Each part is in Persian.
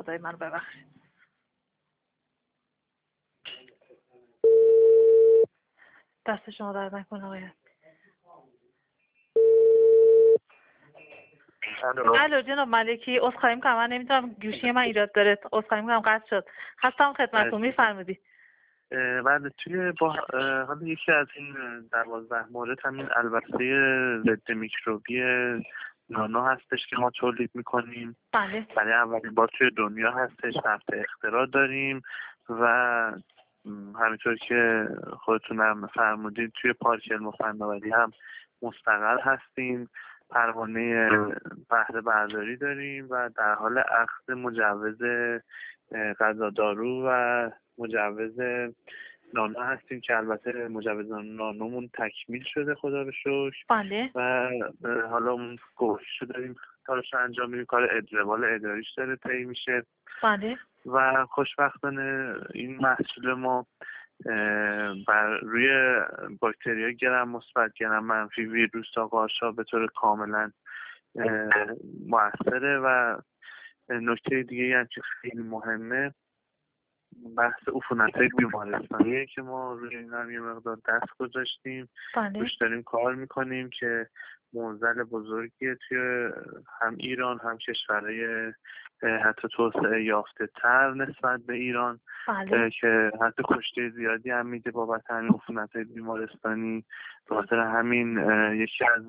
خدای من ببخشید. دست شما درد نکنه آقای. الو جناب ملکی، عذرخواهی می‌کنم من نمی‌دونم گوشی من ایراد داره، عذرخواهی می‌کنم قطع شد. هستم خدمتتون، می‌فرمایید. بعد توی حالا یکی از این 12 مورد همین البسه ضد میکروبی نانو هستش که ما تولید میکنیم. بله. برای اولین بار توی دنیا هستش، ثبت اختراع داریم و همینطور که خودتونم فرمودید توی پارک علم و فناوری هم مستقر هستیم، پروانه بهره برداری داریم و در حال اخذ مجوز غذا دارو و مجوز نانو هستیم که البته مجوز نانومون تکمیل شده خدا رو شکر. بله. و حالا اون گوششو داریم کارش انجام میدیم، کار روال اداریش داره طی میشه. بله. و خوشبختانه این محصول ما بر روی باکتریای گرم مثبت، گرم منفی، ویروس تا قارچ‌ها به طور کاملا موثره. و نکته دیگه هم که خیلی مهمه بحث عفونت‌های بیمارستانیه که ما روی این هم یه مقدار دست گذاشتیم. روش داریم کار میکنیم که معضل بزرگیه توی هم ایران هم کشورهای حتی توسعه یافته تر نسبت به ایران. بله. که حتی کشته زیادی هم میده بابت همین عفونت‌های بیمارستانی. به خاطر همین یکی از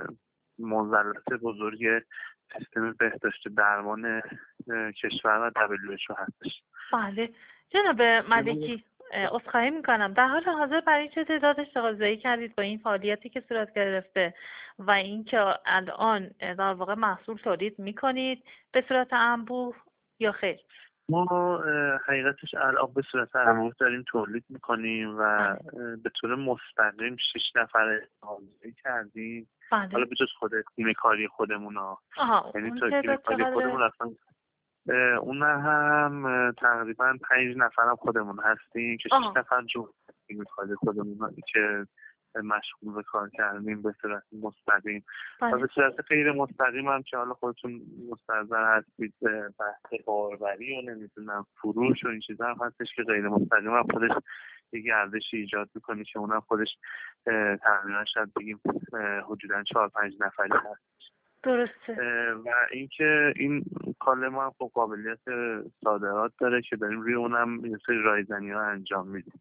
معضلات بزرگ سیستم بهداشت درمان کشور و WHO هستش. بله. جناب ملکی، عذرخواهی میکنم، در حال حاضر برای چه تعداد اشتغالزایی کردید با این فعالیتی که صورت گرفته و اینکه الان در واقع محصول تولید میکنید به صورت انبوه یا خیر؟ ما حقیقتش الان به صورت انبوه داریم تولید میکنیم و به طور مستقیم 6 نفر اشتغالزایی کردیم. بله. حالا به جز خود تیم کاری خودمون یعنی تو تیم کاری خودمون اصلا اون هم تقریبا 5 نفر هم خودمون هستیم که 6 نفر جو تیم کاری خودمون که مشغول به کار کردیم به صورت مستقیم. و به صورت غیر مستقیم هم که حالا خودتون مستحضر هستید بحث باروری و نمیدونم فروش و این چیزا هم هستش که غیر مستقیم هم خودش یه گردشی ایجاد میکنه که اونم خودش تقریبا شاید بگیم حدودا 4-5 نفری هست. درسته. و اینکه این کالا ما هم خب قابلیت صادرات داره که داریم روی اونم یه سری رایزنی ها انجام میدیم.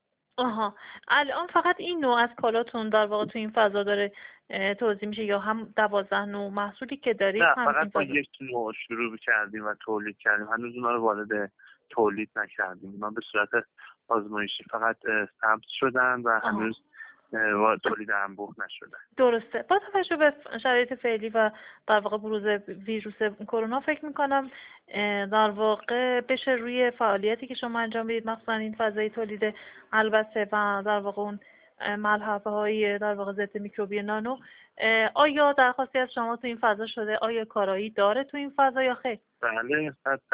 الان فقط این نوع از کالاتون در واقع تو این فضا داره توزیع میشه یا هم 12 نوع محصولی که دارید؟ نه، فقط ما یک نوع شروع کردیم و تولید کردیم، هنوز اونا رو وارد تولید نکردیم. اونا به صورت آزمایشی فقط ثبت شدن و هنوز تولید انبوه نشدن. درسته. با توجه به شرایط فعلی و در واقع بروز ویروس کرونا فکر میکنم در واقع بشه روی فعالیتی که شما انجام میدید، مخصوصا این فضای تولید البسه و در واقع اون ملحفه های در واقع ضد میکروبی نانو، آیا درخواستی از شما تو این فضا شده؟ آیا کارایی داره تو این فضا یا خیر؟ بله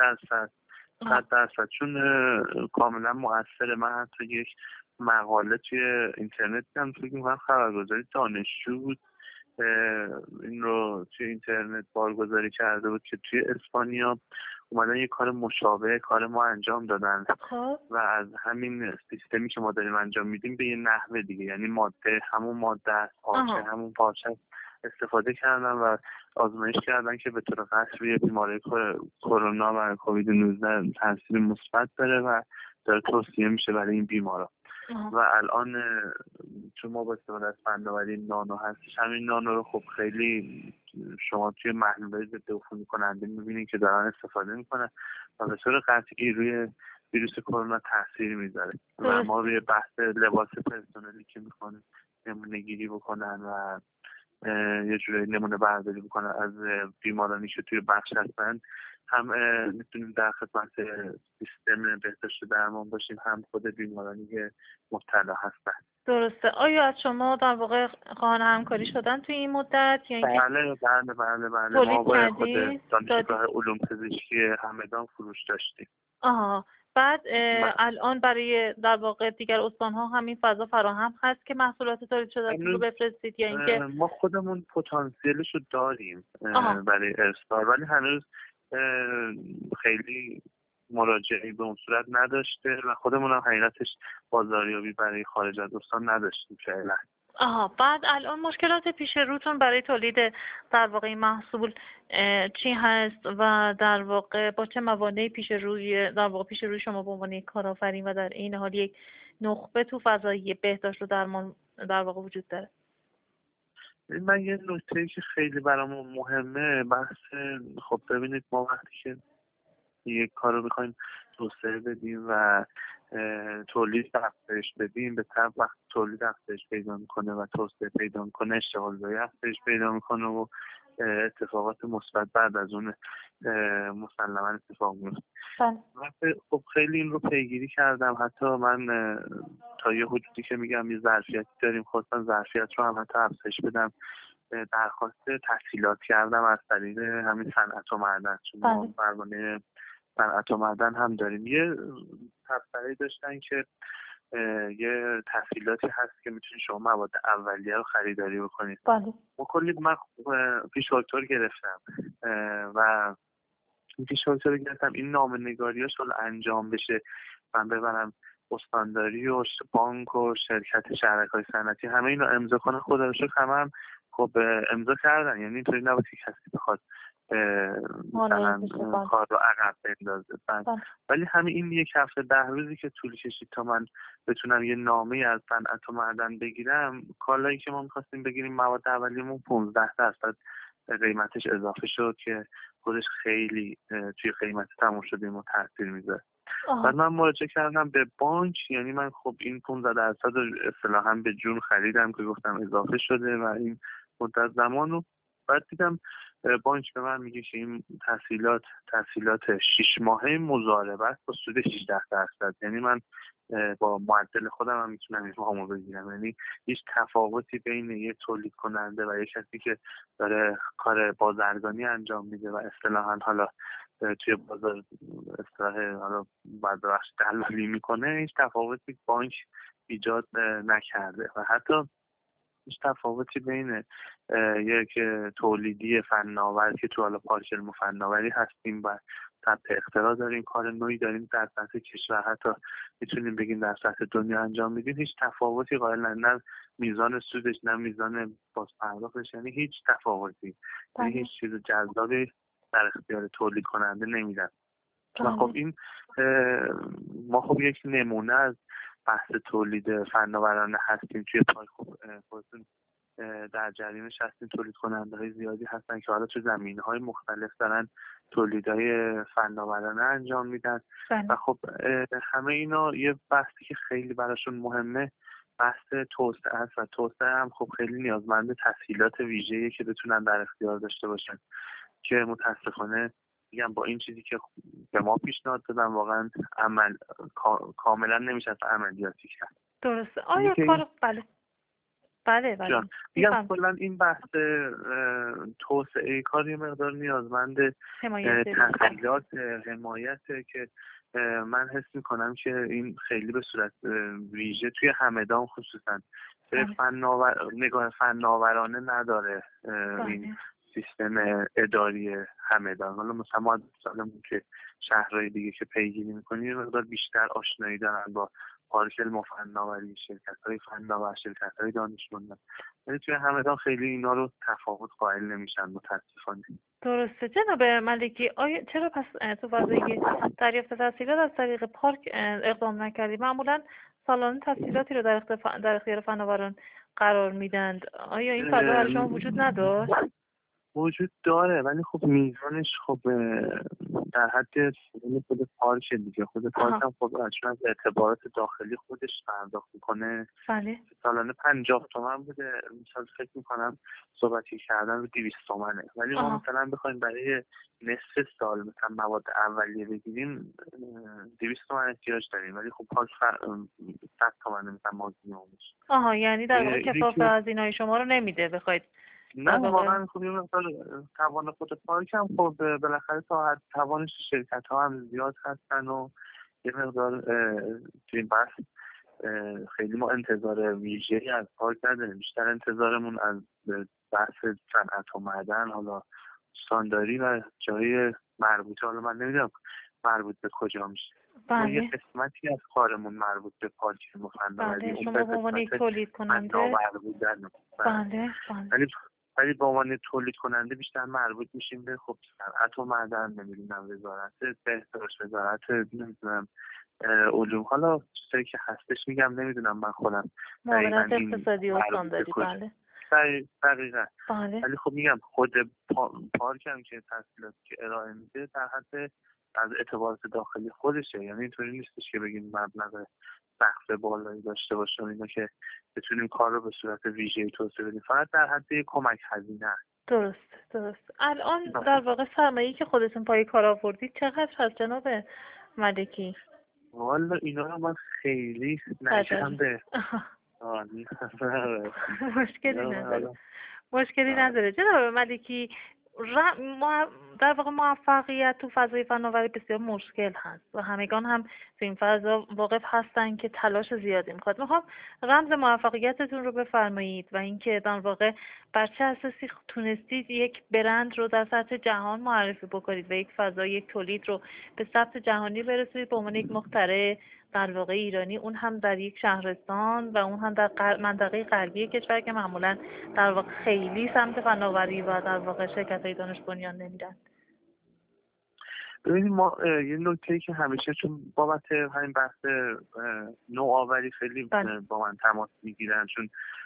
100%. چون کاملا مؤثره. من حتی یک مقاله توی اینترنت دیدم، فکر می‌کنم خبرگزاری دانشجو بود، این رو توی اینترنت بارگذاری کرده بود که توی اسپانیا اومدن یه کار مشابه کار ما انجام دادن و از همین سیستمی که ما داریم انجام میدیم به یه نحوه دیگه، یعنی همون ماده پارچه همون پارچه استفاده کردن و آزمایش کردن که به طور قطعی روی بیماری کرونا و کووید 19 تاثیر مثبت داره و داره توصیه میشه برای این بیمارا. و الان چون ما با استفاده از فناوری نانو هستش، همین نانو رو خب خیلی شما توی محلول‌های ضد عفونی کننده می‌بینید که دارن استفاده میکنن و به طور قطعی روی ویروس کرونا تاثیر میذاره. و ما روی بحث لباس پرسنلی که میخوان نمونه گیری بکنن و یه جوری نمونه برداری بکنن از بیمارانی که توی بخش هستن، هم میتونیم در خدمت سیستم بهداشت درمان باشیم، هم خود بیمارانی که مبتلا هستن. درسته. آیا از شما در واقع خواهان همکاری شدن توی این مدت یا اینکه؟ بله. ما با خود دانشگاه علوم پزشکی همدان فروش داشتیم. بعد الان برای در واقع دیگر استان‌ها همین فضا فراهم هست که محصولات تولید شده رو بفرستید یا اینکه؟ ما خودمون پتانسیلش رو داریم برای ارسال، ولی هنوز خیلی مراجعی به اون صورت نداشته و خودمون هم حقیقتش بازاریابی برای خارج از استان نداشتیم فعلا. بعد الان مشکلات پیش روتون برای تولید در واقع این محصول چی هست و در واقع با چه موانعی پیش روی شما به عنوان یک کارآفرین و در این حال یک نخبه تو فضای بهداشت و درمان در واقع وجود داره؟ من یه نکته‌ای که خیلی برامون مهمه بحث، خب ببینید ما وقتی که یک کار رو بخوایم توسعه بدیم و تولید افزایش بدیم، به طب وقت تولید افزایش پیدا میکنه و توسعه پیدا میکنه، اشتغال زایی افزایش پیدا میکنه و اتفاقات مثبت بعد از اون مسلما اتفاق میفته. خب خیلی این رو پیگیری کردم، حتی من تا یه حدودی که میگم یه ظرفیتی داریم، خواستم ظرفیت رو هم حتی افزایش بدم، درخواست تحصیلات کردم از طریق همین صنعت و معدن، چون ما پروانه صنعت و معدن هم داریم. یه تبصره‌ای داشتن که یه تحصیلاتی هست که میتونید شما مواد اولیه رو خریداری بکنید. ما کلی من پیش فاکتور گرفتم و این پیش فاکتور گرفتم، این نامه‌نگاریاش حالا انجام بشه، من ببرم استانداری و بانک و شرکت شرکای صنعتی همه اینو امضا کنه، خدا رو شکر همه هم خب امضا کردن، یعنی اینطوری نبود که کسی بخواد مثلا کار رو عقب بندازه. ولی همین این یک هفته 10 روزی که طول کشید تا من بتونم یه نامه از صنعت و معدن بگیرم، کالایی که ما می‌خواستیم بگیریم مواد اولیه‌مون 15% قیمتش اضافه شد که خودش خیلی توی قیمت تموم شده ما تاثیر میذاره. بعد من مراجعه کردم به بانک، یعنی من خب این 15% اصطلاحاً به جون خریدم که گفتم اضافه شده و این مدت زمان رو بعد دیدم بانک به من میگه که این تحصیلات 6 ماهه مضاربت با سود 18%، یعنی من با معدل خودم هم میتونم این وامو بگیرم. یعنی هیچ تفاوتی بین یه تولید کننده و یه کسی که داره کار بازرگانی انجام میده و اصطلاحاً حالا توی بازار اصطلاح حالا بخش دلالی میکنه، هیچ تفاوتی بانک ایجاد نکرده و حتی هیچ تفاوتی بین یک تولیدی فناور که تو حالا پارک علم و فناوری هستیم و ثبت اختراع داریم، کار نوعی داریم در سطح کشور، حتی میتونیم بگیم در سطح دنیا انجام میدیم، هیچ تفاوتی قائل نه میزان سودش نه میزان بازپرداختش، یعنی هیچ تفاوتی، یعنی هیچ چیز جذابی در اختیار تولید کننده نمیدن. خب این ما خب یک نمونه از بحث تولید فناورانه هستیم توی پارک. خودتون در جریانش هستیم، تولید کننده های زیادی هستن که حالا تو زمینه های مختلف دارن تولیدهای فناورانه انجام میدن و خب همه اینا یه بحثی که خیلی براشون مهمه بحث توسعه است و توسعه هم خب خیلی نیازمند تسهیلات ویژه‌ایه که بتونن در اختیار داشته باشن که متاسفانه میگم با این چیزی که به ما پیشنهاد دادن واقعا کاملا نمیشه عملیاتی کرد. درسته. آیا کار بله میگم کلا این بحث توسعه کار یه مقدار نیازمند تسهیلات حمایته که من حس میکنم که این خیلی به صورت ویژه توی همدان خصوصا نگاه فناورانه نداره این سیستم اداری همدان. حالا مثلا که شهرهای دیگه که پیگیری میکنیم یه مقدار بیشتر آشنایی دارن با پارک علم و فناوری، شرکت‌های فناور، شرکت‌های دانشمندان، ولی توی همدان خیلی اینا رو تفاوت قائل نمیشن متاسفانه. درسته. جناب ملکی، آیا چرا پس تو فضای دریافت تحصیلات از طریق پارک اقدام نکردید؟ معمولا سالانه تحصیلاتی رو در اختیار فناوران قرار میدند. آیا این فضا برای شما وجود نداشت؟ وجود داره ولی خب میزانش خب در حد خود پارک دیگه. خود پارک هم خب چون از اعتبارات داخلی خودش پرداخت میکنه. بله. سالانه 50 تومن بوده، مثلا فکر میکنم صحبتی کردن رو 200 تومنه، ولی ما مثلا بخوایم برای نصف سال مثلا مواد اولیه بگیریم 200 تومن احتیاج داریم، ولی خب پارک 100 تومنه مثلا ماکسیممش. یعنی در واقع کفاف هزینه‌های شما رو نمیده بخواید. نه واقعا خب یه مقدار توان خود پارک هم خب بالاخره تا توانش شرکت ها هم زیاد هستن و یه مقدار توی این بحث خیلی ما انتظار ویژه‌ای از پارک نداریم، بیشتر انتظارمون از بحث صنعت و معدن، حالا استانداری و جای مربوطه. حالا من نمیدونم مربوط به کجا میشه. ما یه بله قسمتی از کارمون مربوط به پارکینگ و فناوری، بله، اون شما به به عنوان یک قسمت تولید کننده. فناور بودن. بله بله ولی به عنوان تولید کننده بیشتر مربوط میشیم به خب صنعت و معدن، نمیدونم وزارت بهداشت، وزارت نمیدونم علوم، حالا چیزایی که هستش میگم نمیدونم من خودم دقیقا معاونت این اقتصادی و مربوط به استانداری. کجا. بله دقیقا. بله ولی خب میگم خود پارک هم که تحصیلاتی که ارائه میده در حد از اعتبارات داخلی خودشه، یعنی اینطوری نیستش که بگیم مبلغ سقف بالایی داشته باشه اینا که بتونیم کار رو به صورت ویژه‌ای توسعه بدیم، فقط در حد یک کمک هزینه است. درست. الان در واقع سرمایه‌ای که خودتون پای کار آوردید چقدر هست جناب ملکی؟ والا اینا رو من خیلی نگم به مشکلی نداره جناب ملکی. در واقع موفقیت تو فضای فناوری بسیار مشکل هست و همگان هم تو این فضا واقف هستن که تلاش زیادی میخواد. میخوام رمز موفقیتتون رو بفرمایید و اینکه در واقع بر چه اساسی تونستید یک برند رو در سطح جهان معرفی بکنید و یک فضا، یک تولید رو به سطح جهانی برسونید به عنوان یک مخترع در واقع ایرانی، اون هم در یک شهرستان و اون هم در منطقه غربی کشور که معمولا در واقع خیلی سمت فناوری و در واقع شرکت‌های دانش بنیان نمیرن. ببینید ما یه نکته‌ای که همیشه چون بابت همین بحث نوآوری خیلی با من تماس میگیرن، چون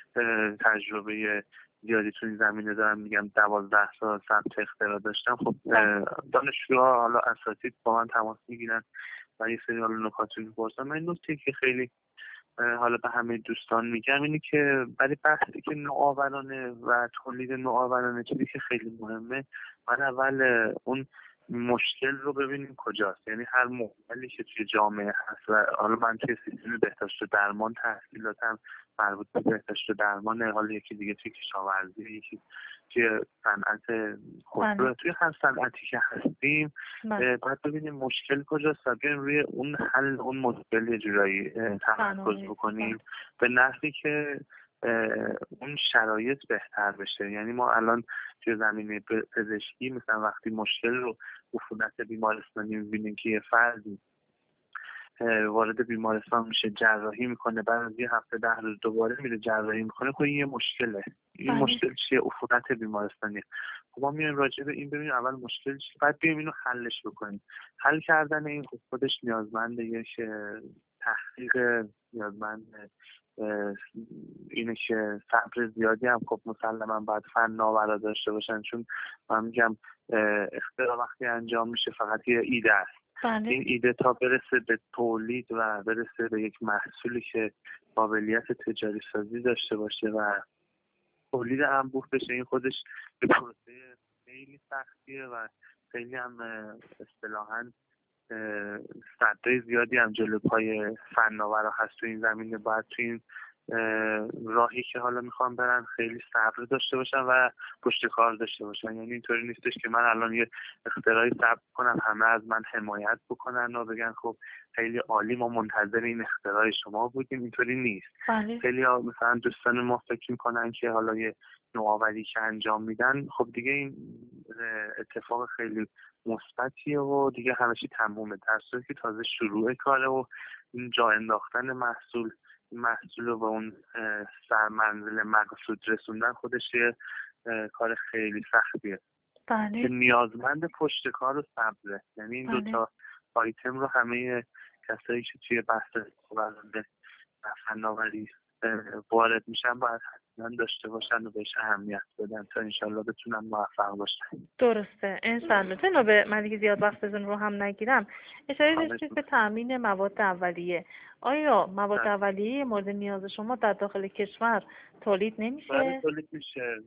تجربه زیادی تو این زمینه دارم، میگم 12 سال سمت اختراع داشتم. خب دانشجوها حالا اساتید با من تماس میگیرن و یه سری حالا نکاتی میپرسن. من این نکته که خیلی حالا به همه دوستان میگم اینه که برای بحثی که نوآورانه و تولید نوآورانه چیزی که خیلی مهمه، من اول اون مشکل رو ببینیم کجاست. یعنی هر مشکلی که توی جامعه هست و حالا من توی سیستم بهداشت و درمان تحصیلاتم مربوط به بهداشت و درمان، حالا یکی دیگه توی کشاورزی، یکی توی صنعت خودرو، توی هر صنعتی که هستیم باید ببینیم مشکل کجاست و بیایم روی اون حل اون مشکل یه جورایی تمرکز بکنیم به نحوی که اون شرایط بهتر بشه. یعنی ما الان توی زمینه پزشکی مثلا وقتی مشکل رو عفونت بیمارستانی می‌بینیم که یه فردی وارد بیمارستان میشه، جراحی میکنه، بعد از یه هفته 10 روز دوباره میره جراحی میکنه، خب این یه مشکله. این مشکل چیه؟ عفونت بیمارستانی. خب ما میایم راجع به این ببینیم اول مشکل چیه، بعد بیایم اینو حلش بکنیم. حل کردن این خودش نیازمند یک تحقیق، نیازمند اینه که صبر زیادی هم خب مسلما باید فناورا داشته باشن، چون من میگم اختراع وقتی انجام میشه فقط یه ایده است. این ایده تا برسه به تولید و برسه به یک محصولی که قابلیت تجاری سازی داشته باشه و تولید انبوه بشه، این خودش به پروسه خیلی سختیه و خیلی هم اصطلاحاً صدای زیادی هم جلو پای فناورا هست تو این زمینه. باید تو این راهی که حالا میخوام برن خیلی صبر داشته باشن و پشت کار داشته باشن. یعنی اینطوری نیستش که من الان یه اختراعی صبر کنم همه از من حمایت بکنن و بگن خب خیلی عالی ما منتظر این اختراع شما بودیم. اینطوری نیست. خیلی ها مثلا دوستان ما فکر میکنن که حالا یه نوآوری که انجام میدن خب دیگه این اتفاق خیلی مثبتیه و دیگه همه چی تمومه، در صورتی که تازه شروع کاره و این جا انداختن محصول رو به اون منزل مقصود رسوندن خودش یه کار خیلی سختیه که نیازمند پشت کار و صبره. یعنی این دوتا آیتم رو همه کسایی که توی بحث فناوری وارد میشن باید حتما داشته باشن و بهش اهمیت بدن تا انشالله بتونن موفق باشن. درسته انشالله. جناب ملکی زیاد وقتتون رو هم نگیرم، اشاره داشتید به تامین مواد اولیه. آیا مواد اولیه مورد نیاز شما در داخل کشور تولید نمیشه؟ بله تولید میشه.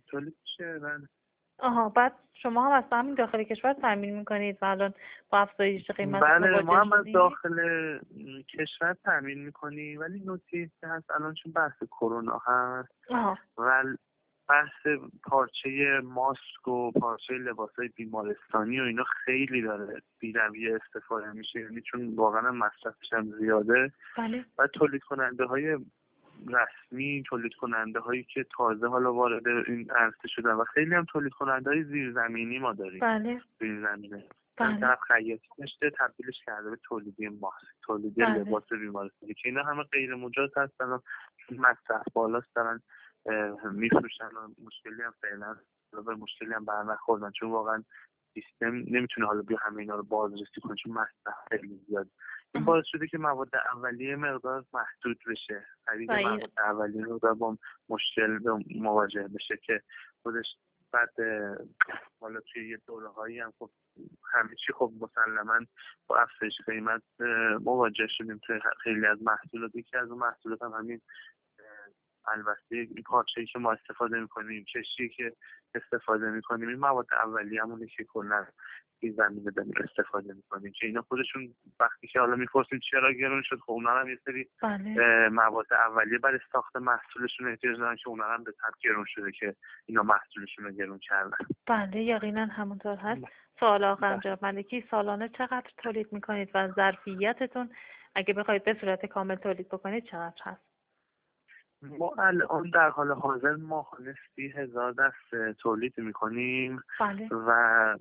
بعد شما هم از همین داخل کشور تامین میکنید و الان با افزایش قیمت بله ما هم از داخل کشور تامین میکنیم، ولی نکته هست الان چون بحث کرونا هست و بحث پارچه ماسک و پارچه لباسای بیمارستانی و اینا خیلی داره بی‌رویه استفاده میشه، یعنی چون واقعا مصرفش هم زیاده. و تولید کننده های رسمی، تولید کننده هایی که تازه حالا وارد این عرصه شدن و خیلی هم تولید کننده های زیرزمینی ما داریم. این زمینه بله. طرف خیاطی داشته تبدیلش کرده به تولیدی ماسک، تولیدی بله. لباس بیمارستانی که اینا همه غیر مجاز هستن و مصرف بالاست دارن میفروشن و مشکلی هم فعلا به مشکلی هم برنخوردن، چون واقعا سیستم نمیتونه حالا بیا همه اینا رو بازرسی کنه چون مصرف خیلی زیاد. این باعث شده که مواد اولیه مقدار محدود بشه، خرید مواد اولیه مقدار با مشکل مواجه بشه که خودش بعد حالا توی یه دوره‌هایی هم خب همه چی خب مسلماً با افزایش قیمت مواجه شدیم توی خیلی از محصولات. یکی از اون محصولات هم همین البته این پارچه‌ای که ما استفاده می‌کنیم، کشی که استفاده می‌کنیم، این مواد اولیه‌مونه که کلاً این زمینه داریم استفاده می‌کنیم که اینا خودشون وقتی که حالا می‌پرسیم چرا گرون شد، خب اونا هم یه سری مواد اولیه برای ساخت محصولشون احتیاج دارن که اونا هم به طب گرون شده که اینا محصولشون رو گرون کردن. بله یقینا همونطور هست. سوال آخر جناب ملکی، سالانه چقدر تولید می‌کنید و ظرفیتتون اگه بخواید به صورت کامل تولید بکنید چقدر هست؟ ما الان در حال حاضر ماهانه 30,000 دست تولید میکنیم. بله. و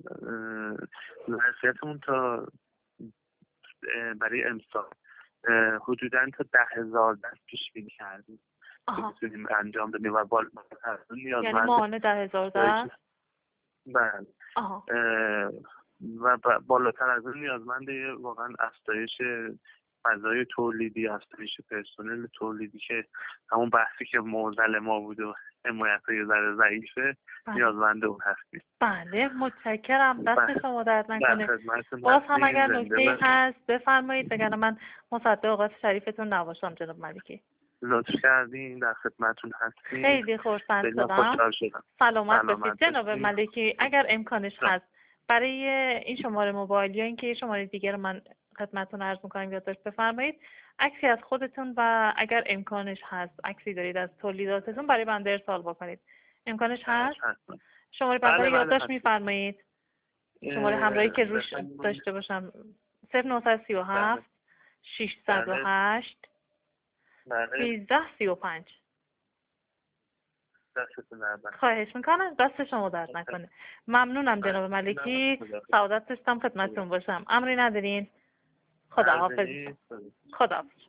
ظرفیتمون تا برای امسال حدوداً تا 10,000 دست پیش بینی کردیم که بتونیم انجام بدیم و یعنی ماهانه 10,000 دست؟ بله. و بالاتر از اون نیازمند واقعا افزایش فضای تولیدی، افزایش پرسنل تولیدی که همون بحثی که معضل ما بود و حمایت‌های ذره ضعیفه نیازمند اون هستیم. بله متشکرم، دست شما درد نکنه. باز هم اگر نکته‌ای هست بفرمایید وگرنه من مصدق اوقات شریفتون نباشم جناب ملکی. لطف کردین، در خدمتتون هستیم. خیلی خرسند شدم. سلامت باشید جناب ملکی. اگر امکانش هست برای این شماره موبایل یا اینکه شماره دیگه رو من خدمتتون عرض می‌کنم یادداشت بفرمایید، عکسی از خودتون و اگر امکانش هست عکسی دارید از تولیداتتون برای بنده ارسال بکنید. امکانش هست؟ شماره بنده یادداشت می‌فرمایید. شماره همراهی که روش داشته باشم 0937 608 1335. خواهش میکنم، دست شما درد نکنه. ممنونم جناب ملکی، سعادت داشتم خدمتتون باشم. امری ندارین؟ خداحافظ. خداحافظ.